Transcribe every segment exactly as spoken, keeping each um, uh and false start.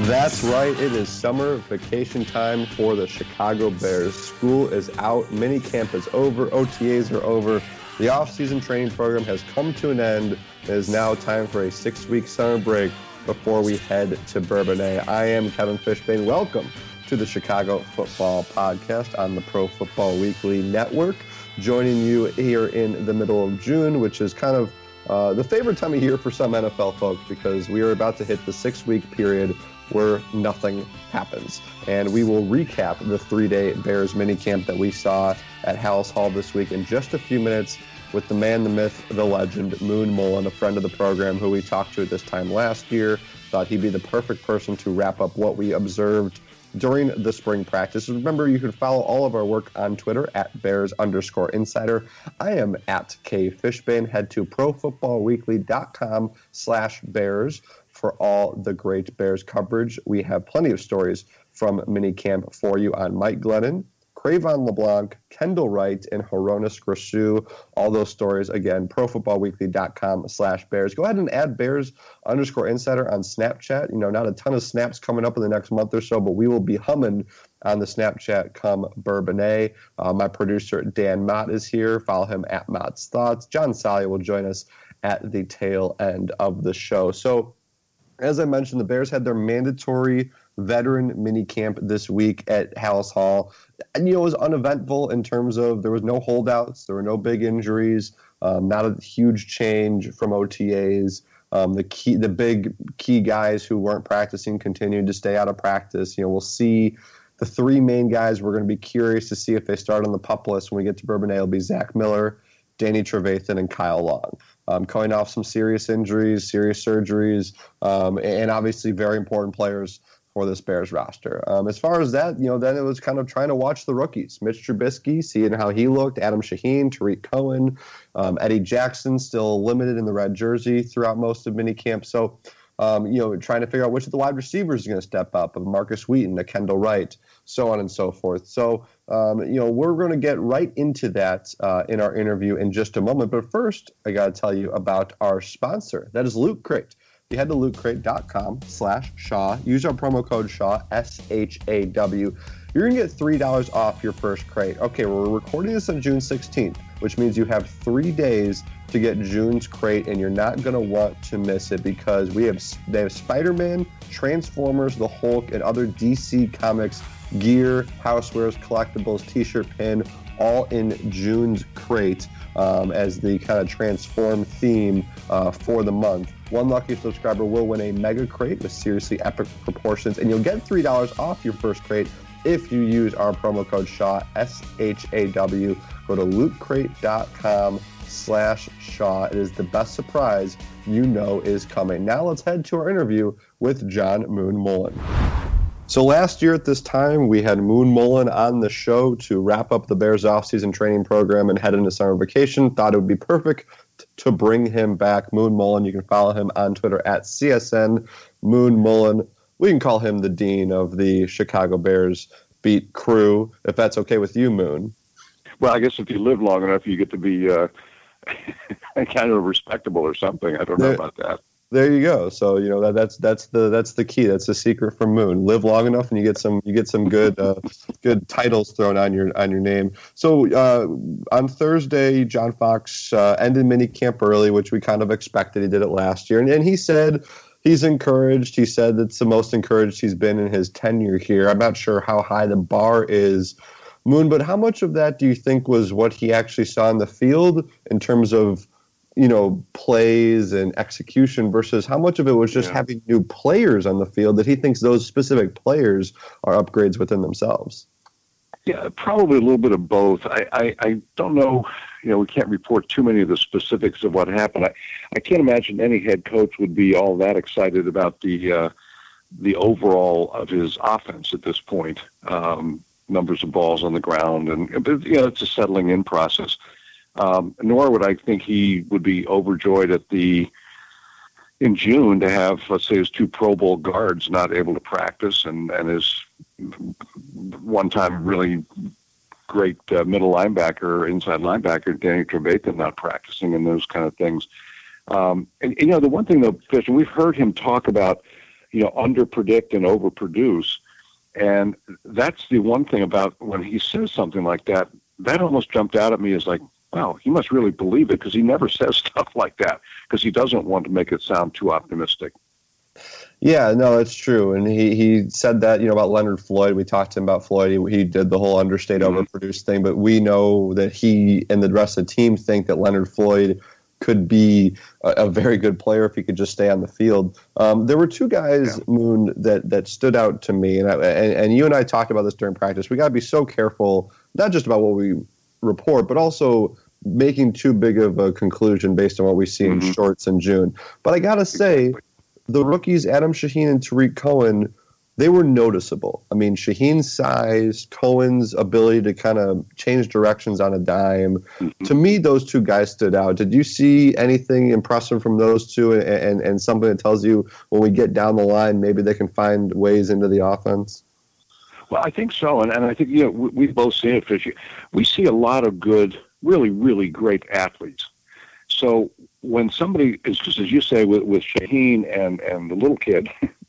That's right. It is summer vacation time for the Chicago Bears. School is out. Mini camp is over. O T As are over. The off-season training program has come to an end. It is now time for a six-week summer break before we head to Bourbonnais. I am Kevin Fishbain. Welcome to the Chicago Football Podcast on the Pro Football Weekly Network. Joining you here in the middle of June, which is kind of uh, the favorite time of year for some N F L folks, because we are about to hit the six-week period where nothing happens. And we will recap the three-day Bears minicamp that we saw at Halas Hall this week in just a few minutes with the man, the myth, the legend, Moon Mullin, a friend of the program who we talked to at this time last year. Thought he'd be the perfect person to wrap up what we observed during the spring practice. Remember, you can follow all of our work on Twitter at Bears underscore Insider. I am at K Fishbain. Head to profootballweekly.com slash Bears for all the great Bears coverage. We have plenty of stories from minicamp for you on Mike Glennon, Cravon LeBlanc, Kendall Wright, and Hronis Grasu. All those stories, again, profootballweekly.com slash Bears. Go ahead and add Bears underscore Insider on Snapchat. You know, not a ton of snaps coming up in the next month or so, but we will be humming on the Snapchat come Bourbonnais. Uh, my producer, Dan Mott, is here. Follow him at Mott's Thoughts. John Salia will join us at the tail end of the show. So, as I mentioned, the Bears had their mandatory veteran minicamp this week at Halas Hall. And, you know, it was uneventful in terms of there was no holdouts, there were no big injuries, um, not a huge change from O T As. Um, the key, the big key guys who weren't practicing continued to stay out of practice. You know, we'll see the three main guys. We're going to be curious to see if they start on the PUP list when we get to Bourbonnais. It'll be Zach Miller, Danny Trevathan, and Kyle Long. Um, coming off some serious injuries, serious surgeries, um, and obviously very important players for this Bears roster. Um, as far as that, you know, then it was kind of trying to watch the rookies. Mitch Trubisky, seeing how he looked, Adam Shaheen, Tariq Cohen, um, Eddie Jackson, still limited in the red jersey throughout most of minicamp. So, um, you know, trying to figure out which of the wide receivers is going to step up, of Marcus Wheaton, a Kendall Wright, so on and so forth. So, um, you know, we're going to get right into that uh, in our interview in just a moment. But first, I got to tell you about our sponsor. That is Loot Crate. You head to lootcrate.com slash Shaw. Use our promo code Shaw, S H A W. You're going to get three dollars off your first crate. Okay, well, we're recording this on June sixteenth, which means you have three days to get June's crate, and you're not going to want to miss it because we have they have Spider-Man, Transformers, the Hulk, and other D C Comics gear, housewares, collectibles, t-shirt, pin, all in June's crate um, as the kind of transform theme uh, for the month. One lucky subscriber will win a mega crate with seriously epic proportions, and you'll get three dollars off your first crate if you use our promo code Shaw, S H A W. Go to lootcrate.com slash Shaw. It is the best surprise you know is coming. Now let's head to our interview with John Moon Mullin. So last year at this time, we had Moon Mullin on the show to wrap up the Bears offseason training program and head into summer vacation. Thought it would be perfect to bring him back. Moon Mullin, you can follow him on Twitter at C S N Moon Mullin. We can call him the dean of the Chicago Bears beat crew, if that's okay with you, Moon. Well, I guess if you live long enough, you get to be uh, kind of respectable or something. I don't know there, about that. There you go. So you know that that's that's the that's the key. That's the secret from Moon. Live long enough, and you get some you get some good uh, good titles thrown on your on your name. So uh, on Thursday, John Fox uh, ended minicamp early, which we kind of expected. He did it last year, and, and he said he's encouraged. He said it's the most encouraged he's been in his tenure here. I'm not sure how high the bar is, Moon, but how much of that do you think was what he actually saw in the field in terms of, you know, plays and execution versus how much of it was just yeah. having new players on the field that he thinks those specific players are upgrades within themselves? Yeah, probably a little bit of both. I, I, I don't know, you know, we can't report too many of the specifics of what happened. I, I can't imagine any head coach would be all that excited about the uh, the overall of his offense at this point. Um, numbers of balls on the ground, and but, you know, it's a settling in process. Um, nor would I think he would be overjoyed at the in June to have, let's say, his two Pro Bowl guards not able to practice, and, and his one-time really great uh, middle linebacker, inside linebacker, Danny Trevathan not practicing, and those kind of things. Um, and, you know, the one thing, though, Fish, and we've heard him talk about, you know, underpredict and overproduce. And that's the one thing about when he says something like that, that almost jumped out at me as like, wow, he must really believe it, because he never says stuff like that because he doesn't want to make it sound too optimistic. Yeah, no, it's true. And he, he said that, you know, about Leonard Floyd. We talked to him about Floyd. He, he did the whole understate, mm-hmm. overproduced thing. But we know that he and the rest of the team think that Leonard Floyd could be a, a very good player if he could just stay on the field. Um, there were two guys, yeah. Moon, that, that stood out to me. And, I, and, and you and I talked about this during practice. We got to be so careful, not just about what we report, but also making too big of a conclusion based on what we see mm-hmm. in shorts in June. But I got to say, exactly. the rookies, Adam Shaheen and Tariq Cohen, they were noticeable. I mean, Shaheen's size, Cohen's ability to kind of change directions on a dime. Mm-hmm. To me, those two guys stood out. Did you see anything impressive from those two, and, and, and something that tells you when we get down the line, maybe they can find ways into the offense? Well, I think so. And, and I think, you know, we, we've both seen it, Fishy. We see a lot of good, really, really great athletes. So when somebody is, just as you say, with, with Shaheen and, and the little kid,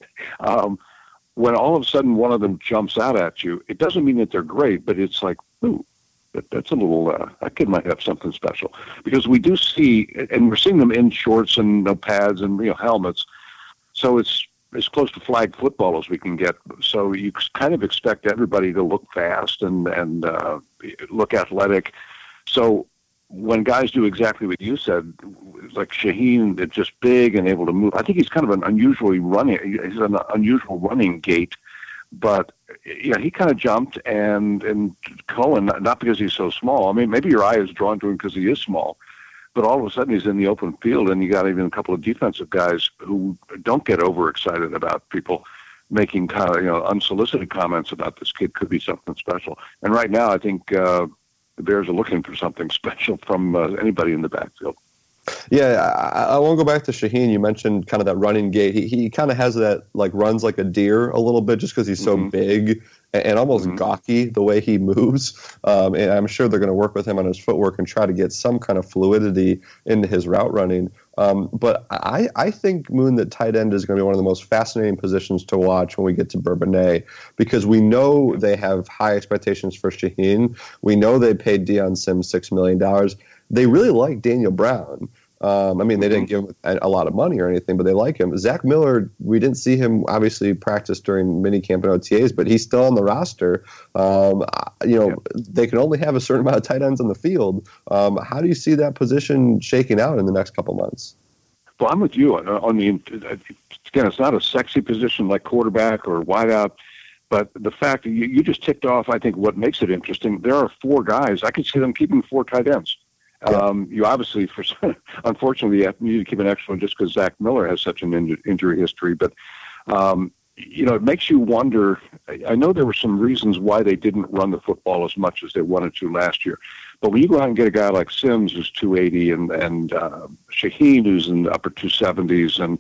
um, when all of a sudden one of them jumps out at you, it doesn't mean that they're great, but it's like, ooh, that, that's a little, uh, that kid might have something special. Because we do see, and we're seeing them in shorts and no pads and, you know, helmets. So it's as close to flag football as we can get. So you kind of expect everybody to look fast and, and uh, look athletic. So when guys do exactly what you said, like Shaheen, that's just big and able to move. I think he's kind of an unusually running. He's an unusual running gait, but yeah, he kind of jumped. And and Cohen, not because he's so small. I mean, maybe your eye is drawn to him because he is small, but all of a sudden he's in the open field, and you got even a couple of defensive guys who don't get overexcited about people making kind of, you know, unsolicited comments about this kid could be something special. And right now, I think. Uh, The Bears are looking for something special from uh, anybody in the backfield. Yeah, I, I want to go back to Shaheen. You mentioned kind of that running gait. He he kind of has that, like, runs like a deer a little bit just because he's so mm-hmm. big and, and almost mm-hmm. gawky the way he moves. Um, and I'm sure they're going to work with him on his footwork and try to get some kind of fluidity into his route running. Um, but I, I think, Moon, that tight end is going to be one of the most fascinating positions to watch when we get to Bourbonnais, because we know they have high expectations for Shaheen. We know they paid Deion Sims six million dollars. They really like Daniel Brown. Um, I mean, they didn't give him a, a lot of money or anything, but they like him. Zach Miller, we didn't see him obviously practice during minicamp and O T As, but he's still on the roster. Um, you know, yeah. They can only have a certain amount of tight ends on the field. Um, how do you see that position shaking out in the next couple months? Well, I'm with you on the, again, it's not a sexy position like quarterback or wideout, but the fact that you, you just ticked off, I think, what makes it interesting. There are four guys. I could see them keeping four tight ends. Yeah. Um, you obviously, for unfortunately, you need to keep an extra one just because Zach Miller has such an in- injury history. But, um, you know, it makes you wonder. I know there were some reasons why they didn't run the football as much as they wanted to last year. But when you go out and get a guy like Sims, who's two eighty, and, and uh, Shaheen, who's in the upper two seventies, and,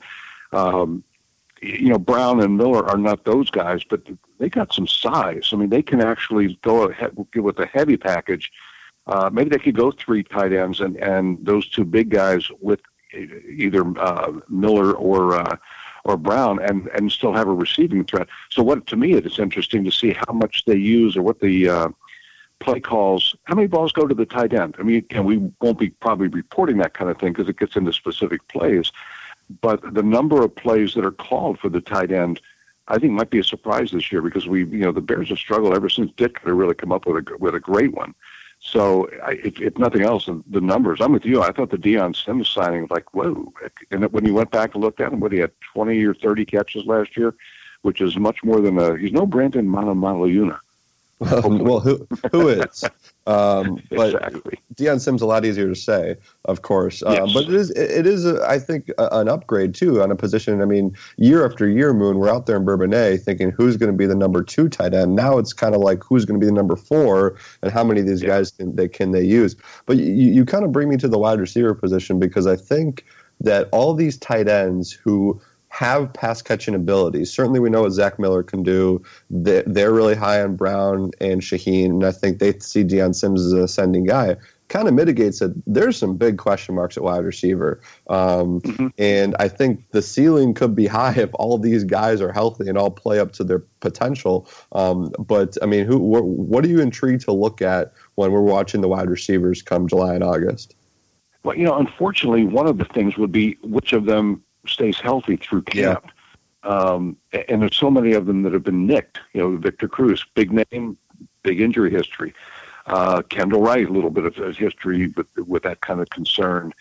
um, you know, Brown and Miller are not those guys, but they got some size. I mean, they can actually go ahead with a heavy package. Uh, maybe they could go three tight ends and, and those two big guys with either uh, Miller or uh, or Brown and, and still have a receiving threat. So what to me it is interesting to see how much they use or what the uh, play calls, how many balls go to the tight end. I mean, and we won't be probably reporting that kind of thing because it gets into specific plays. But the number of plays that are called for the tight end, I think, might be a surprise this year because we, you know, the Bears have struggled ever since Dick to really come up with a with a great one. So, I, if, if nothing else, the numbers. I'm with you. I thought the Deion Sims signing was like, whoa. And when you went back and looked at him, what he had twenty or thirty catches last year, which is much more than a. He's no Brandon Manamaluyuna. Well, well, who who is? Um, but exactly. Deion Sims a lot easier to say, of course. Um, yes. But it is it is a, I think a, an upgrade too on a position. I mean, year after year, Moon, we're out there in Bourbonnais thinking who's going to be the number two tight end. Now it's kind of like who's going to be the number four, and how many of these yeah. guys can they can they use. But you you kind of bring me to the wide receiver position because I think that all these tight ends who have pass catching abilities. Certainly we know what Zach Miller can do. They're really high on Brown and Shaheen, and I think they see Deion Sims as an ascending guy. kind of mitigates it. There's some big question marks at wide receiver. Um, mm-hmm. And I think the ceiling could be high if all these guys are healthy and all play up to their potential. Um, but, I mean, who? Wh- what are you intrigued to look at when we're watching the wide receivers come July and August? Well, you know, unfortunately, one of the things would be which of them stays healthy through camp. Yeah. Um, and there's so many of them that have been nicked. You know, Victor Cruz, big name, big injury history. Uh, Kendall Wright, a little bit of history with, with that kind of concern.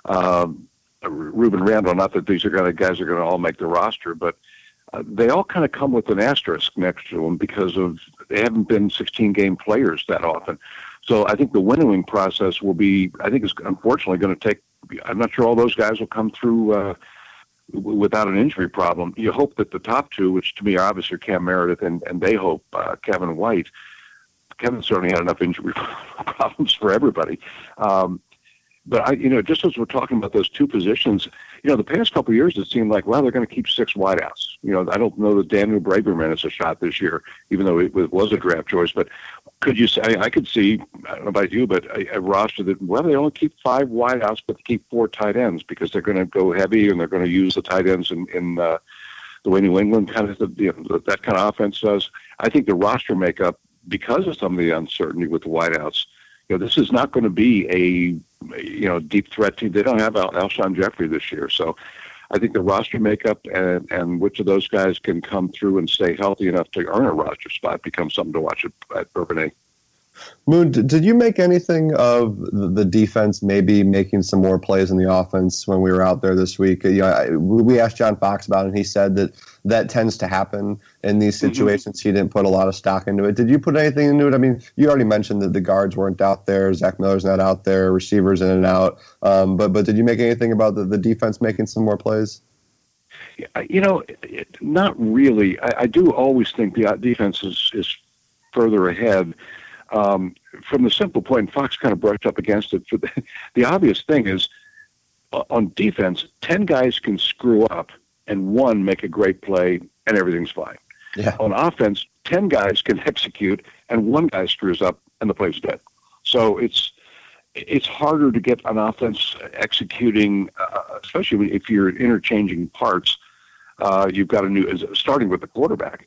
Um, Ruben Randall, not that these are going to guys are going to all make the roster, but uh, they all kind of come with an asterisk next to them because of they haven't been sixteen-game players that often. So I think the winnowing process will be, I think it's unfortunately going to take, I'm not sure all those guys will come through uh, without an injury problem. You hope that the top two, which to me are obviously Cam Meredith and, and they hope uh, Kevin White. Kevin certainly had enough injury problems for everybody. Um, but, I, you know, just as we're talking about those two positions, you know, the past couple of years it seemed like, well, they're going to keep six wideouts. You know, I don't know that Daniel Braverman is a shot this year, even though it was a draft choice. But could you say, I could see, I don't know about you, but a, a roster that, well, they only keep five wideouts, but they keep four tight ends because they're going to go heavy and they're going to use the tight ends in, in uh, the way New England kind of, you know, that kind of offense does. I think the roster makeup, because of some of the uncertainty with the wideouts, you know, this is not going to be a, you know, deep threat team. They don't have Al- Alshon Jeffrey this year. So I think the roster makeup and, and which of those guys can come through and stay healthy enough to earn a roster spot becomes something to watch at, at Bourbonnais. Moon, did you make anything of the defense maybe making some more plays in the offense when we were out there this week? You know, we asked John Fox about it, and he said that that tends to happen in these situations. Mm-hmm. He didn't put a lot of stock into it. Did you put anything into it? I mean, you already mentioned that the guards weren't out there. Zach Miller's not out there. Receivers in and out. Um, but but did you make anything about the, the defense making some more plays? You know, not really. I, I do always think the defense is, is further ahead. Um, from the simple point, Fox kind of brushed up against it. For the, the obvious thing is, uh, on defense, ten guys can screw up and one make a great play and everything's fine. Yeah. On offense, ten guys can execute and one guy screws up and the play's dead. So it's it's harder to get an offense executing, uh, especially if you're interchanging parts. Uh, you've got a new, starting with the quarterback.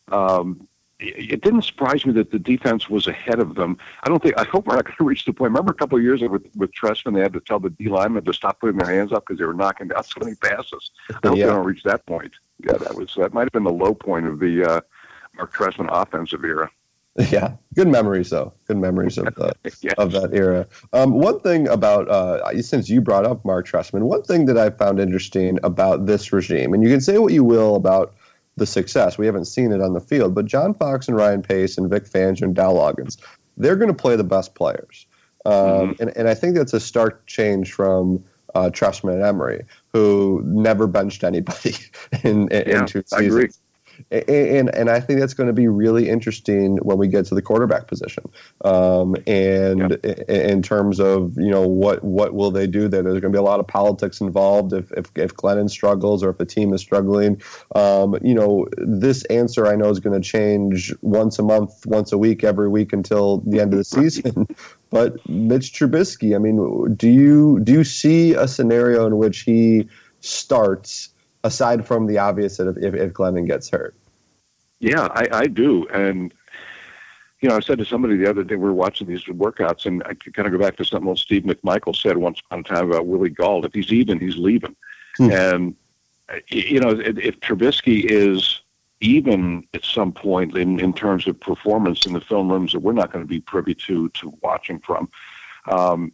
Um, It didn't surprise me that the defense was ahead of them. I don't think. I hope we're not going to reach the point. Remember a couple of years ago with with Trestman, they had to tell the D linemen to stop putting their hands up because they were knocking down so many passes. I hope yeah. they don't reach that point. Yeah, that was that might have been the low point of the uh, Mark Trestman offensive era. Yeah, good memories though. Good memories of the, yes. of that era. Um, one thing about uh, since you brought up Mark Trestman, one thing that I found interesting about this regime, and you can say what you will about the success. We haven't seen it on the field, but John Fox and Ryan Pace and Vic Fangio and Dow Loggins, they're going to play the best players. Um, mm-hmm. and, and I think that's a stark change from uh, Trestman and Emery, who never benched anybody in, in, yeah, in two seasons. I agree. And, and I think that's going to be really interesting when we get to the quarterback position. Um, and yeah. in terms of, you know, what what will they do there? There's going to be a lot of politics involved if if, if Glennon struggles or if a team is struggling. Um, you know, this answer I know is going to change once a month, once a week, every week until the end of the season. But Mitch Trubisky, I mean, do you do you see a scenario in which he starts aside from the obvious that if, if, if Glennon gets hurt? Yeah, I, I do. And, you know, I said to somebody the other day, we were watching these workouts, and I could kind of go back to something old Steve McMichael said once upon a time about Willie Gauld. If he's even, he's leaving. Hmm. And, you know, if, if Trubisky is even at some point in, in terms of performance in the film rooms that we're not going to be privy to, to watching from, um,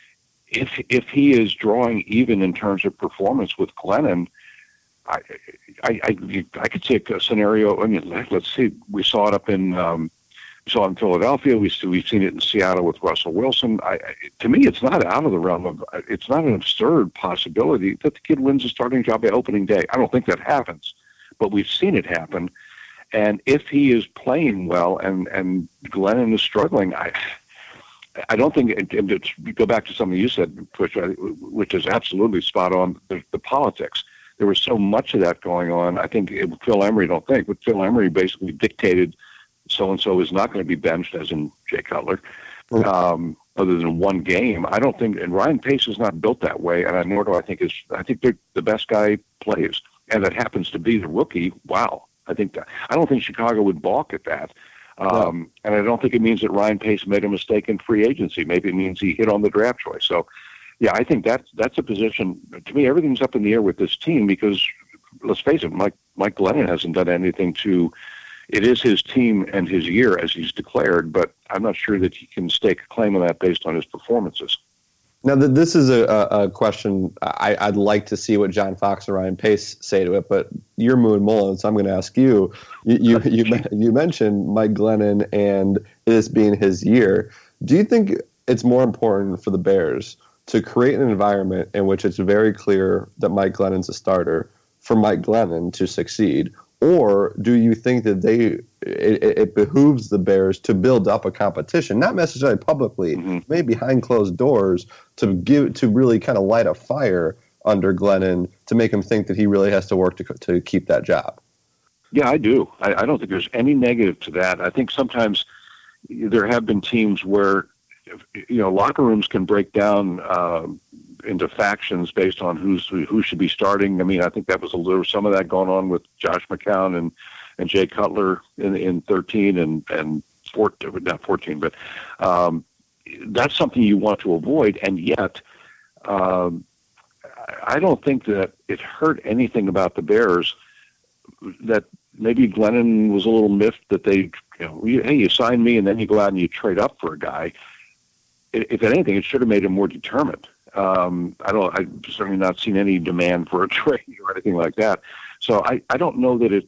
if if he is drawing even in terms of performance with Glennon, I, I, I, I could see a scenario. I mean, let's see. We saw it up in, um, we saw it in Philadelphia. We we've seen it in Seattle with Russell Wilson. I, to me, it's not out of the realm of. It's not an absurd possibility that the kid wins a starting job by opening day. I don't think that happens, but we've seen it happen. And if he is playing well and and Glennon is struggling, I. I don't think, and to go back to something you said, which, which is absolutely spot on, the, the politics. There was so much of that going on. I think it, Phil Emery, don't think, but Phil Emery basically dictated so-and-so is not going to be benched, as in Jay Cutler. Um, other than one game. I don't think, and Ryan Pace is not built that way, and I, nor do I think is. I think they're, the best guy plays, and it happens to be the rookie. Wow, I think that, I don't think Chicago would balk at that, um, no. And I don't think it means that Ryan Pace made a mistake in free agency. Maybe it means he hit on the draft choice. So, yeah, I think that's that's a position. To me, everything's up in the air with this team because, let's face it, Mike Mike Glennon hasn't done anything to. It is his team and his year, as he's declared, but I'm not sure that he can stake a claim on that based on his performances. Now, this is a, a question I, I'd like to see what John Fox and Ryan Pace say to it, but you're Moon Mullen, so I'm going to ask you. You, you, you, you mentioned Mike Glennon and this being his year. Do you think it's more important for the Bears to create an environment in which it's very clear that Mike Glennon's a starter for Mike Glennon to succeed? Or do you think that they it, it behooves the Bears to build up a competition, not necessarily publicly, mm-hmm. maybe behind closed doors, to give to really kind of light a fire under Glennon to make him think that he really has to work to to keep that job? Yeah, I do. I, I don't think there's any negative to that. I think sometimes there have been teams where, you know, locker rooms can break down uh, into factions based on who's who should be starting. I mean, I think that was a little some of that going on with Josh McCown and, and Jay Cutler in in thirteen and and fourteen, not fourteen, but um, that's something you want to avoid. And yet, um, I don't think that it hurt anything about the Bears that maybe Glennon was a little miffed that they, you know, hey, you sign me and then you go out and you trade up for a guy. If anything, it should have made him more determined. Um, I don't. I've certainly not seen any demand for a trade or anything like that. So I, I don't know that it.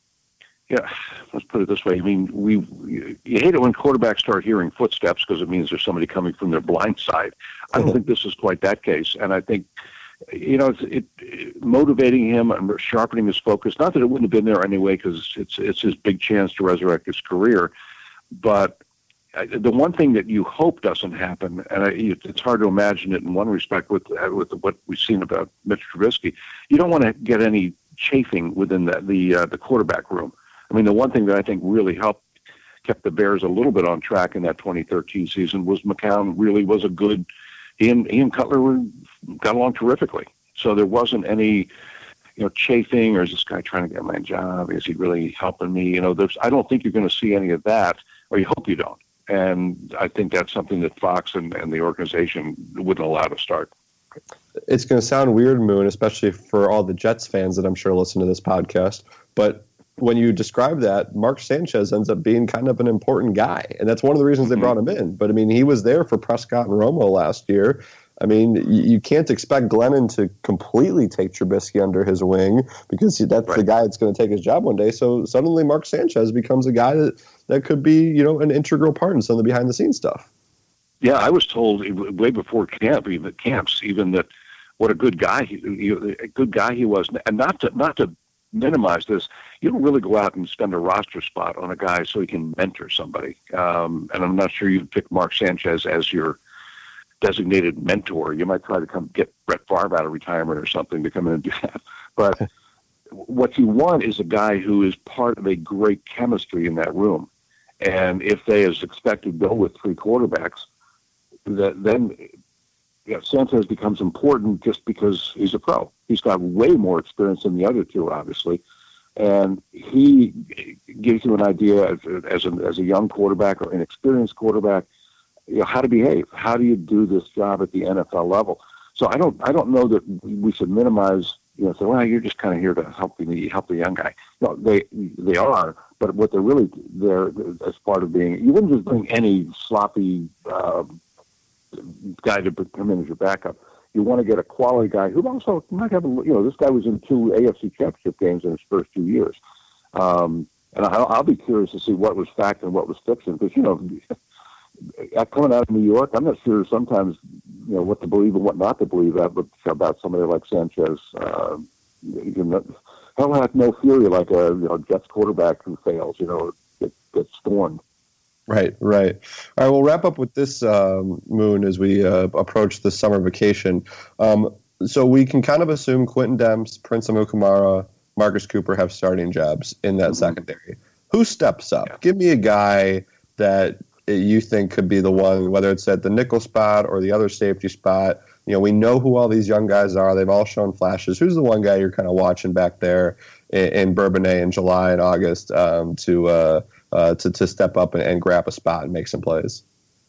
Yeah, let's put it this way. I mean, we you hate it when quarterbacks start hearing footsteps because it means there's somebody coming from their blind side. I don't think this is quite that case, and I think, you know, it's it, it motivating him and sharpening his focus. Not that it wouldn't have been there anyway, because it's it's his big chance to resurrect his career, but. The one thing that you hope doesn't happen, and it's hard to imagine it in one respect with with what we've seen about Mitch Trubisky, you don't want to get any chafing within the the, uh, the quarterback room. I mean, the one thing that I think really helped kept the Bears a little bit on track in that twenty thirteen season was McCown really was a good. He and, he and Cutler were, got along terrifically, so there wasn't any. You know, chafing, or is this guy trying to get my job? Is he really helping me? You know, there's. I don't think you're going to see any of that, or you hope you don't. And I think that's something that Fox and, and the organization wouldn't allow to start. It's going to sound weird, Moon, especially for all the Jets fans that I'm sure listen to this podcast. But when you describe that, Mark Sanchez ends up being kind of an important guy. And that's one of the reasons they brought him in. But, I mean, he was there for Prescott and Romo last year. I mean, you can't expect Glennon to completely take Trubisky under his wing because that's right. The guy that's going to take his job one day. So suddenly Mark Sanchez becomes a guy that, that could be, you know, an integral part in some of the behind-the-scenes stuff. Yeah, I was told way before camp, even camps, even that what a good guy he, a good guy he was, and not to not to minimize this. You don't really go out and spend a roster spot on a guy so he can mentor somebody. Um, and I'm not sure you'd pick Mark Sanchez as your designated mentor. You might try to come get Brett Favre out of retirement or something to come in and do that. But what you want is a guy who is part of a great chemistry in that room. And if they, as expected, go with three quarterbacks, that then you know, Sanchez becomes important just because he's a pro. He's got way more experience than the other two, obviously. And he gives you an idea as, as, a, as a young quarterback or inexperienced quarterback, you know, how to behave. How do you do this job at the N F L level? So I don't, I don't know that we should minimize. You know, say, well, you're just kind of here to help the help the young guy. No, they they are, but what they're really there as part of being, you wouldn't just bring any sloppy uh, guy to come in as your backup. You want to get a quality guy who also might have a, you know, this guy was in two A F C Championship games in his first two years, um, and I'll, I'll be curious to see what was fact and what was fiction because you know. Coming out of New York, I'm not sure sometimes, you know, what to believe and what not to believe about, about somebody like Sanchez. Uh, he'll have no fury like a you know, Jets quarterback who fails, you know, get, gets stormed. Right, right. All right, we'll wrap up with this, um, Moon, as we uh, approach the summer vacation. Um, so we can kind of assume Quentin Demps, Prince Amukamara, Marcus Cooper have starting jobs in that mm-hmm. secondary. Who steps up? Yeah. Give me a guy that you think could be the one, whether it's at the nickel spot or the other safety spot? You know, we know who all these young guys are. They've all shown flashes. Who's the one guy you're kind of watching back there in, in Bourbonnais in July and August um, to, uh, uh, to to step up and, and grab a spot and make some plays?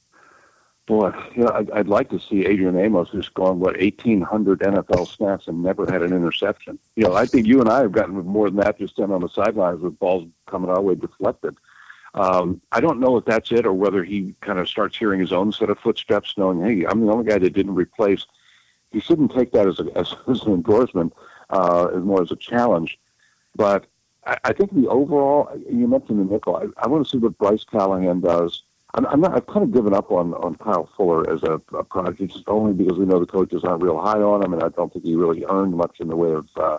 Boy, you know, I'd, I'd like to see Adrian Amos, who's gone, what, eighteen hundred N F L snaps and never had an interception. You know, I think you and I have gotten more than that just standing on the sidelines with balls coming our way deflected. Um, I don't know if that's it or whether he kind of starts hearing his own set of footsteps, knowing, hey, I'm the only guy that didn't replace. He shouldn't take that as, a, as, as an endorsement, uh, as more as a challenge. But I, I think the overall, you mentioned the nickel, I, I want to see what Bryce Callahan does. I'm, I'm not, I've kind of given up on, on Kyle Fuller as a, a project, just only because we know the coaches aren't real high on him, and I don't think he really earned much in the way of uh,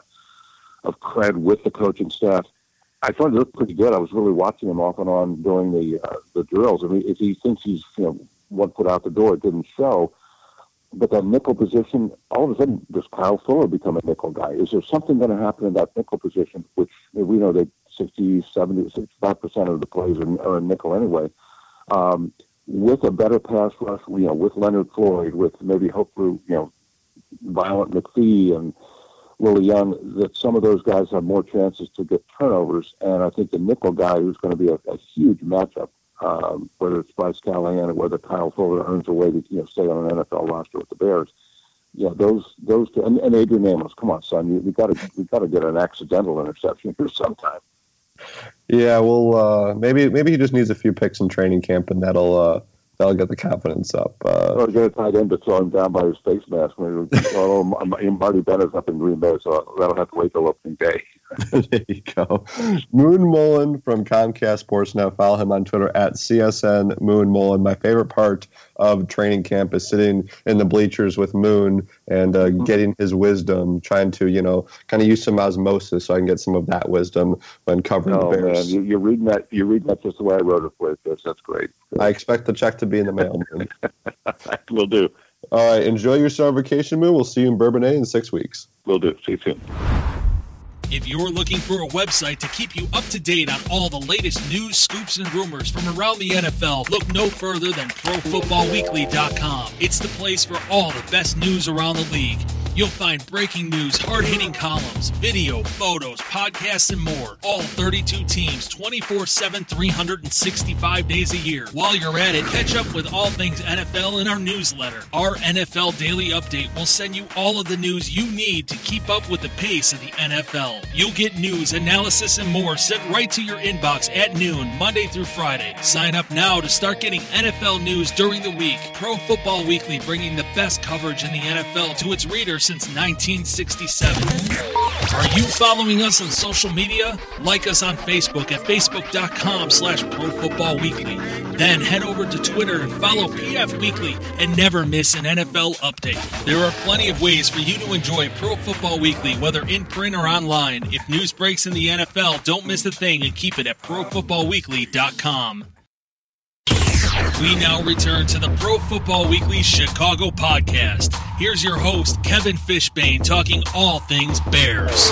of cred with the coaching staff. I thought it looked pretty good. I was really watching him off and on during the uh, the drills. I mean, if he thinks he's, you know, one foot out the door, it didn't show. But that nickel position, all of a sudden, does Kyle Fuller become a nickel guy? Is there something going to happen in that nickel position, which we know that sixty, seventy, sixty-five percent of the plays are, are in nickel anyway, um, with a better pass rush, you know, with Leonard Floyd, with maybe hopefully, you know, Violent McPhee and Willie Young, that some of those guys have more chances to get turnovers. And I think the nickel guy who's going to be a, a huge matchup, um, whether it's Bryce Callahan or whether Kyle Fuller earns a way to, you know, stay on an N F L roster with the Bears. Yeah, those those two, and, and Adrian Amos. Come on, son, you, you got to you got to get an accidental interception here sometime. Yeah, well, uh, maybe maybe he just needs a few picks in training camp, and that'll uh, that'll get the confidence up. Uh, or get a tight end to throw him down by his face mask. When well, Marty Bennett's up in Green Bay, so that'll have to wait till opening day. There you go. Moon Mullen from Comcast Sports Now. Follow him on Twitter at C S N Moon Mullen. My favorite part of training camp is sitting in the bleachers with Moon and uh, mm-hmm. getting his wisdom, trying to, you know, kind of use some osmosis so I can get some of that wisdom when covering oh, the Bears. Man. You're reading that. You're reading that just the way I wrote it for you. That's great. I expect the check to be in the mail, Moon. Will do. All right. Enjoy your summer vacation, Moon. We'll see you in Bourbonnais in six weeks. Will do. See you soon. If you're looking for a website to keep you up to date on all the latest news, scoops, and rumors from around the N F L, look no further than Pro Football Weekly dot com. It's the place for all the best news around the league. You'll find breaking news, hard-hitting columns, video, photos, podcasts, and more. All thirty-two teams, twenty-four seven, three hundred sixty-five days a year. While you're at it, catch up with all things N F L in our newsletter. Our N F L Daily Update will send you all of the news you need to keep up with the pace of the N F L. You'll get news, analysis, and more sent right to your inbox at noon, Monday through Friday. Sign up now to start getting N F L news during the week. Pro Football Weekly, bringing the best coverage in the N F L to its readers since nineteen sixty-seven. Are you following us on social media? Like us on Facebook at facebook.com slash Pro Football Weekly. Then head over to Twitter and follow P F Weekly and never miss an N F L update. There are plenty of ways for you to enjoy Pro Football Weekly, whether in print or online. If news breaks in the N F L, don't miss a thing and keep it at pro football weekly dot com. We now return to the Pro Football Weekly Chicago podcast. Here's your host, Kevin Fishbane, talking all things Bears.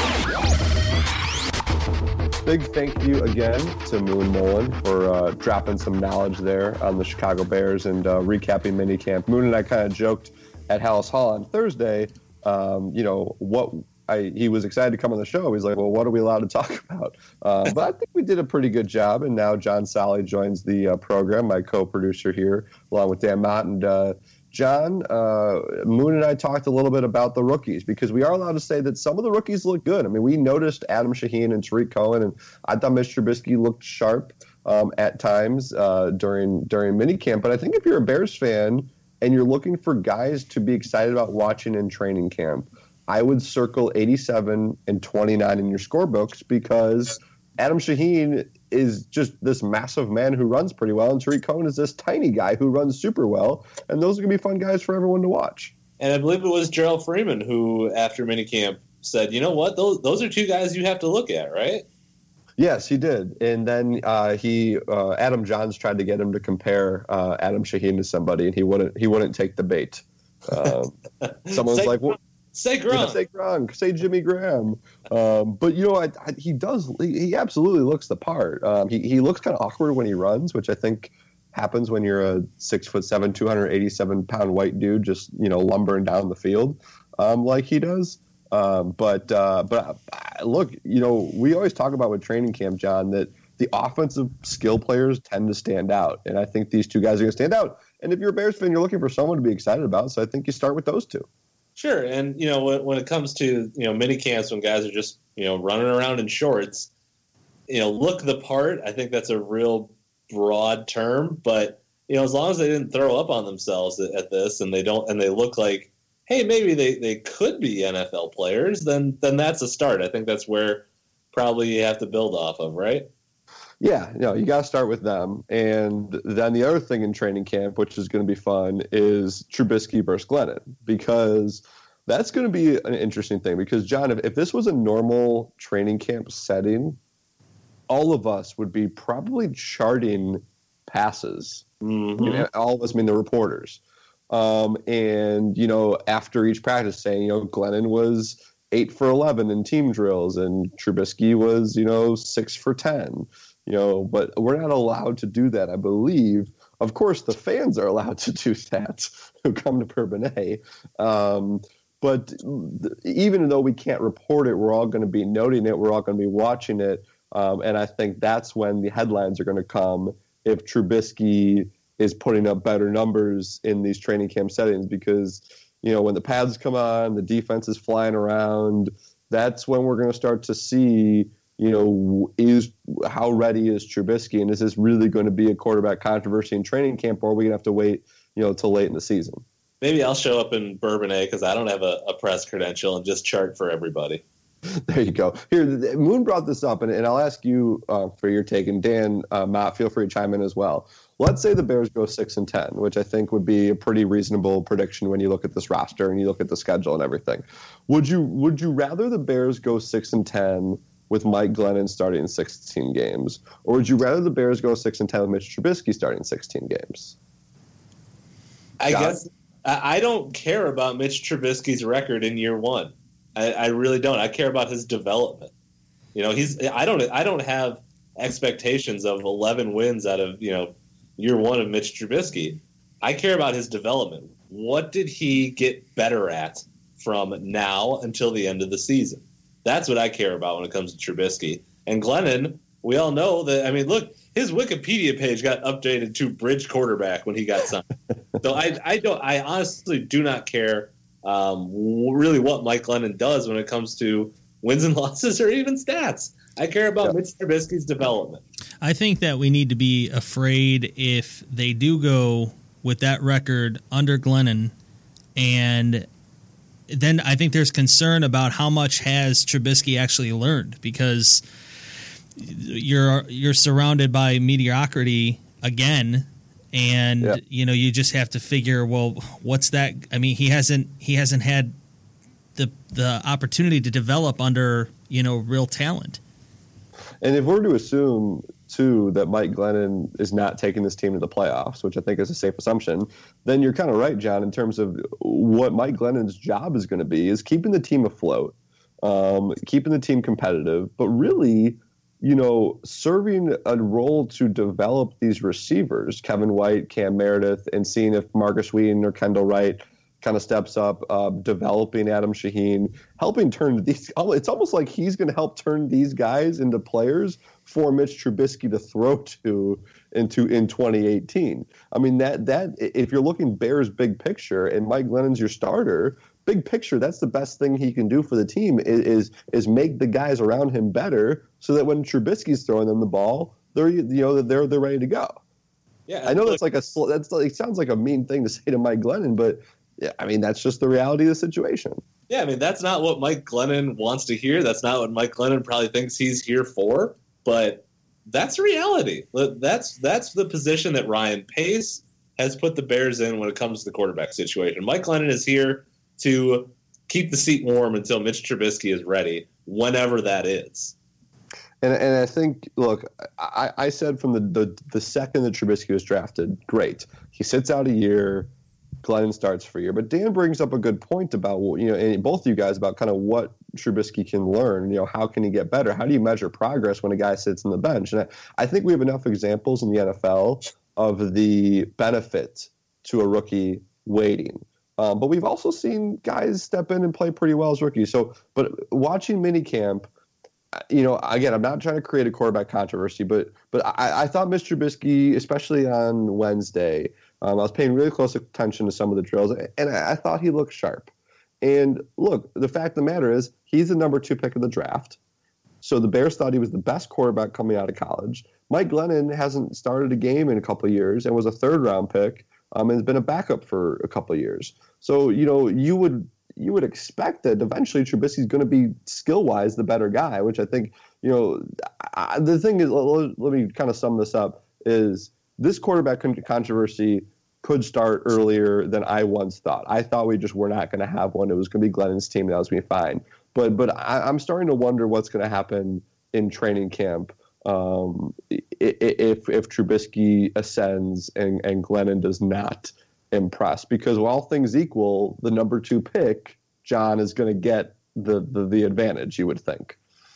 Big thank you again to Moon Mullen for uh, dropping some knowledge there on the Chicago Bears and uh, recapping minicamp. Moon and I kind of joked at Hallis Hall on Thursday, um, you know, what I, he was excited to come on the show. He's like, well, what are we allowed to talk about? Uh, but I think we did a pretty good job. And now John Solly joins the uh, program, my co-producer here, along with Dan Mott. And uh, John, uh, Moon and I talked a little bit about the rookies because we are allowed to say that some of the rookies look good. I mean, we noticed Adam Shaheen and Tariq Cohen, and I thought Mister Trubisky looked sharp um, at times uh, during during minicamp. But I think if you're a Bears fan and you're looking for guys to be excited about watching in training camp, I would circle eighty-seven and twenty-nine in your scorebooks because Adam Shaheen is just this massive man who runs pretty well, and Tariq Cohen is this tiny guy who runs super well, and those are going to be fun guys for everyone to watch. And I believe it was Gerald Freeman who, after minicamp, said, you know what, those those are two guys you have to look at, right? Yes, he did. And then uh, he, uh, Adam Johns tried to get him to compare uh, Adam Shaheen to somebody, and he wouldn't he wouldn't take the bait. Uh, someone's say, like, well, say Gronk. Yeah, say Gronk. Say Jimmy Graham. Um, but, you know, I, I, he does – he absolutely looks the part. Um, he, he looks kind of awkward when he runs, which I think happens when you're a six foot seven, two hundred eighty-seven pound white dude just, you know, lumbering down the field um, like he does. Um, but uh, but uh, look, you know, we always talk about with training camp, John, that the offensive skill players tend to stand out. And I think these two guys are going to stand out. And if you're a Bears fan, you're looking for someone to be excited about. So I think you start with those two. Sure. And, you know, when, when it comes to, you know, mini camps, when guys are just, you know, running around in shorts, you know, look the part. I think that's a real broad term. But, you know, as long as they didn't throw up on themselves at, at this and they don't and they look like, hey, maybe they, they could be N F L players, then then that's a start. I think that's where probably you have to build off of, right? Yeah, you know, you got to start with them. And then the other thing in training camp, which is going to be fun, is Trubisky versus Glennon, because that's going to be an interesting thing. Because, John, if, if this was a normal training camp setting, all of us would be probably charting passes. Mm-hmm. You know, all of us, I mean the reporters. Um, and, you know, after each practice saying, you know, Glennon was eight for eleven in team drills and Trubisky was, you know, six for ten. You know, but we're not allowed to do that, I believe. Of course, the fans are allowed to do that who come to Bourbonnais. Um, but even though we can't report it, we're all going to be noting it. We're all going to be watching it. Um, and I think that's when the headlines are going to come if Trubisky is putting up better numbers in these training camp settings. Because, you know, when the pads come on, the defense is flying around, that's when we're going to start to see, you know, is how ready is Trubisky, and is this really going to be a quarterback controversy in training camp, or are we going to have to wait, you know, till late in the season? Maybe I'll show up in Bourbonnais because I don't have a, a press credential and just chart for everybody. There you go. Here, Moon brought this up, and, and I'll ask you uh, for your take, and Dan, uh, Matt, feel free to chime in as well. Let's say the Bears go six and ten, which I think would be a pretty reasonable prediction when you look at this roster and you look at the schedule and everything. Would you would you rather the Bears go six and ten with Mike Glennon starting sixteen games, or would you rather the Bears go six and ten with Mitch Trubisky starting sixteen games? I Got guess it? I don't care about Mitch Trubisky's record in year one. I, I really don't. I care about his development. You know, he's. I don't. I don't have expectations of eleven wins out of, you know, year one of Mitch Trubisky. I care about his development. What did he get better at from now until the end of the season? That's what I care about when it comes to Trubisky. And Glennon, we all know that, I mean, look, his Wikipedia page got updated to bridge quarterback when he got signed. So I, I don't, I honestly do not care um, really what Mike Glennon does when it comes to wins and losses or even stats. I care about yeah. Mitch Trubisky's development. I think that we need to be afraid if they do go with that record under Glennon, and then I think there's concern about how much has Trubisky actually learned, because you're you're surrounded by mediocrity again, and yeah. you know, you just have to figure, well, what's that? I mean, he hasn't he hasn't had the the opportunity to develop under, you know, real talent. And if we're to assume too that Mike Glennon is not taking this team to the playoffs, which I think is a safe assumption, then you're kind of right, John, in terms of what Mike Glennon's job is going to be is keeping the team afloat, um, keeping the team competitive, but really, you know, serving a role to develop these receivers, Kevin White, Cam Meredith, and seeing if Marcus Wheaton or Kendall Wright kind of steps up, uh, developing Adam Shaheen, helping turn these. It's almost like he's going to help turn these guys into players for Mitch Trubisky to throw to into in twenty eighteen. I mean, that that if you're looking Bears big picture and Mike Glennon's your starter, big picture, that's the best thing he can do for the team is is, is make the guys around him better, so that when Trubisky's throwing them the ball, they're you know they're they're ready to go. Yeah, I know that's like a that's like, it sounds like a mean thing to say to Mike Glennon, but yeah, I mean, that's just the reality of the situation. Yeah, I mean, that's not what Mike Glennon wants to hear. That's not what Mike Glennon probably thinks he's here for. But that's reality. That's that's the position that Ryan Pace has put the Bears in when it comes to the quarterback situation. Mike Glennon is here to keep the seat warm until Mitch Trubisky is ready, whenever that is. And and I think, look, I, I said from the, the, the second that Trubisky was drafted, great. He sits out a year. Glennon starts for a year. But Dan brings up a good point about, you know, and both of you guys, about kind of what Trubisky can learn. You know, how can he get better? How do you measure progress when a guy sits on the bench? And I, I think we have enough examples in the N F L of the benefit to a rookie waiting. Um, but we've also seen guys step in and play pretty well as rookies. So, but watching minicamp, you know, again, I'm not trying to create a quarterback controversy, but but I, I thought Mister Trubisky, especially on Wednesday, um, I was paying really close attention to some of the drills, and I, I thought he looked sharp. And look, the fact of the matter is, he's the number two pick of the draft. So the Bears thought he was the best quarterback coming out of college. Mike Glennon hasn't started a game in a couple of years and was a third-round pick, um, and has been a backup for a couple of years. So, you know, you would you would expect that eventually Trubisky's going to be skill-wise the better guy, which I think, you know, I, the thing is, let, let me kind of sum this up, is this quarterback con- controversy could start earlier than I once thought. I thought we just were not going to have one. It was going to be Glennon's team, and that was going to be fine. But but I, I'm starting to wonder what's going to happen in training camp um, if if Trubisky ascends and, and Glennon does not impress. Because while things equal, the number two pick, John, is going to get the, the, the advantage, you would think.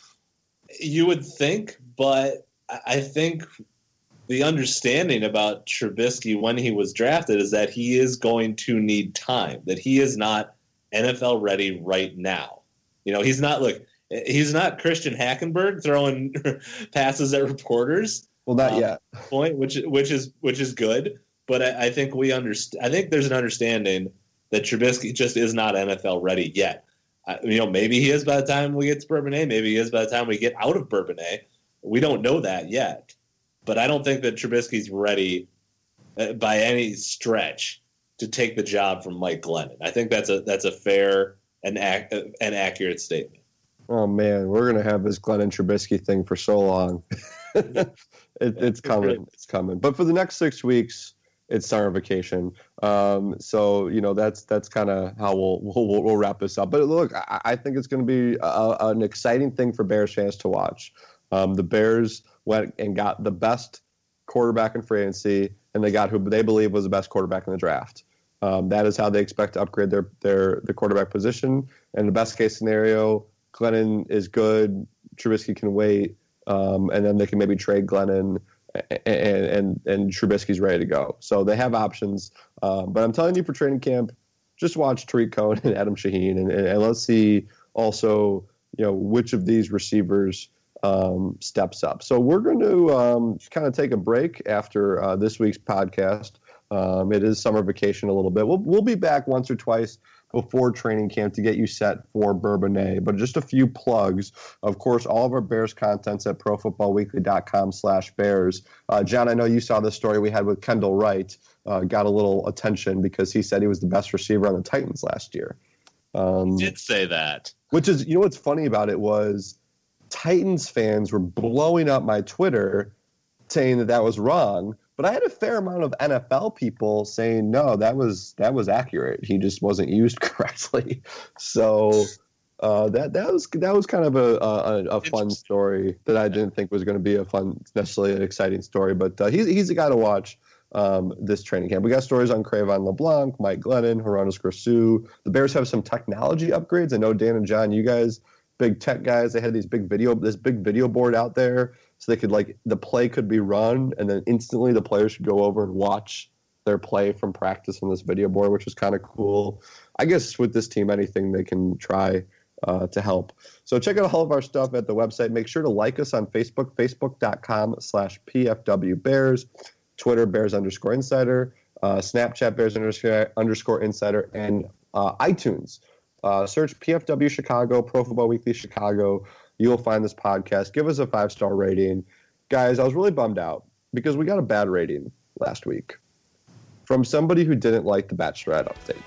You would think, but I think the understanding about Trubisky when he was drafted is that he is going to need time, that he is not N F L ready right now. You know, he's not, look, he's not Christian Hackenberg throwing passes at reporters. Well, not um, yet. Point, which which is which is good, but I, I think we understand. I think there's an understanding that Trubisky just is not N F L ready yet. Uh, you know, maybe he is by the time we get to Bourbonnais. Maybe he is by the time we get out of Bourbonnais. We don't know that yet, but I don't think that Trubisky's ready uh, by any stretch to take the job from Mike Glennon. I think that's a that's a fair and ac- an accurate statement. Oh man, we're gonna have this Glennon Trubisky thing for so long. it, it's coming, it's coming. But for the next six weeks, it's summer vacation. Um, so you know that's that's kind of how we'll, we'll we'll wrap this up. But look, I, I think it's going to be a, an exciting thing for Bears fans to watch. Um, the Bears went and got the best quarterback in free agency, and they got who they believe was the best quarterback in the draft. Um, that is how they expect to upgrade their their the quarterback position. And the best case scenario, Glennon is good, Trubisky can wait, um, and then they can maybe trade Glennon, and and and Trubisky's ready to go. So they have options. Um, but I'm telling you, for training camp, just watch Tariq Cohen and Adam Shaheen, and, and, and let's see also, you know, which of these receivers um, steps up. So we're going to um, kind of take a break after uh, this week's podcast. Um, it is summer vacation a little bit. We'll we'll be back once or twice before training camp to get you set for Bourbonnais. But just a few plugs. Of course, all of our Bears content's at profootballweekly.com slash Bears. Uh, John, I know you saw the story we had with Kendall Wright. Uh, got a little attention because he said he was the best receiver on the Titans last year. Um, he did say that. Which is, you know what's funny about it was Titans fans were blowing up my Twitter saying that that was wrong. But I had a fair amount of N F L people saying, no, that was that was accurate. He just wasn't used correctly. So uh, that that was that was kind of a a, a fun story that I didn't think was going to be a fun, necessarily an exciting story. But uh, he's he's a guy to watch um, this training camp. We got stories on Cravon LeBlanc, Mike Glennon, Hronis Grasu. The Bears have some technology upgrades. I know Dan and John, you guys, big tech guys, they had these big video this big video board out there. So they could, like, the play could be run, and then instantly the players should go over and watch their play from practice on this video board, which is kind of cool. I guess with this team, anything they can try uh, to help. So check out all of our stuff at the website. Make sure to like us on Facebook, facebook.com slash PFW Bears, Twitter, Bears underscore Insider, uh, Snapchat, Bears underscore, underscore Insider, and uh, iTunes. Uh, search P F W Chicago, Pro Football Weekly Chicago. You'll find this podcast. Give us a five-star rating. Guys, I was really bummed out because we got a bad rating last week from somebody who didn't like the Bachelorette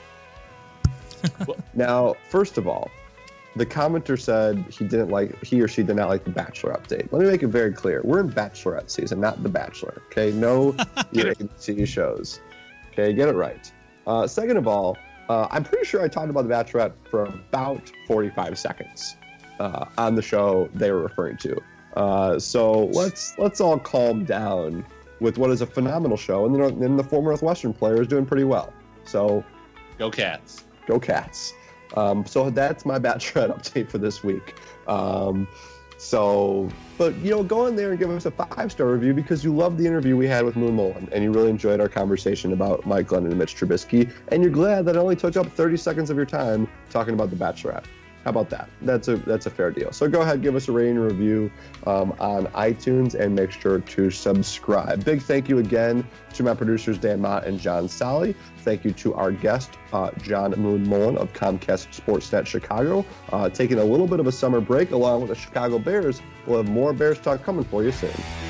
update. Now, first of all, the commenter said he didn't like he or she did not like the Bachelor update. Let me make it very clear. We're in Bachelorette season, not The Bachelor. Okay? No your agency shows. Okay? Get it right. Uh, second of all, uh, I'm pretty sure I talked about the Bachelorette for about forty-five seconds. Uh, on the show they were referring to. Uh, so let's let's all calm down with what is a phenomenal show, and then the, the former Northwestern player is doing pretty well. So go Cats. Go Cats. Um, so that's my Bachelorette update for this week. Um, So, but, you know, go in there and give us a five-star review because you loved the interview we had with Moon Mullen and you really enjoyed our conversation about Mike Glennon and Mitch Trubisky, and you're glad that it only took up thirty seconds of your time talking about The Bachelorette. How about that? That's a that's a fair deal. So go ahead, give us a rating and review um, on iTunes, and make sure to subscribe. Big thank you again to my producers, Dan Mott and John Solly. Thank you to our guest, uh, John Moon Mullen of Comcast Sportsnet Chicago. Uh, taking a little bit of a summer break along with the Chicago Bears. We'll have more Bears talk coming for you soon.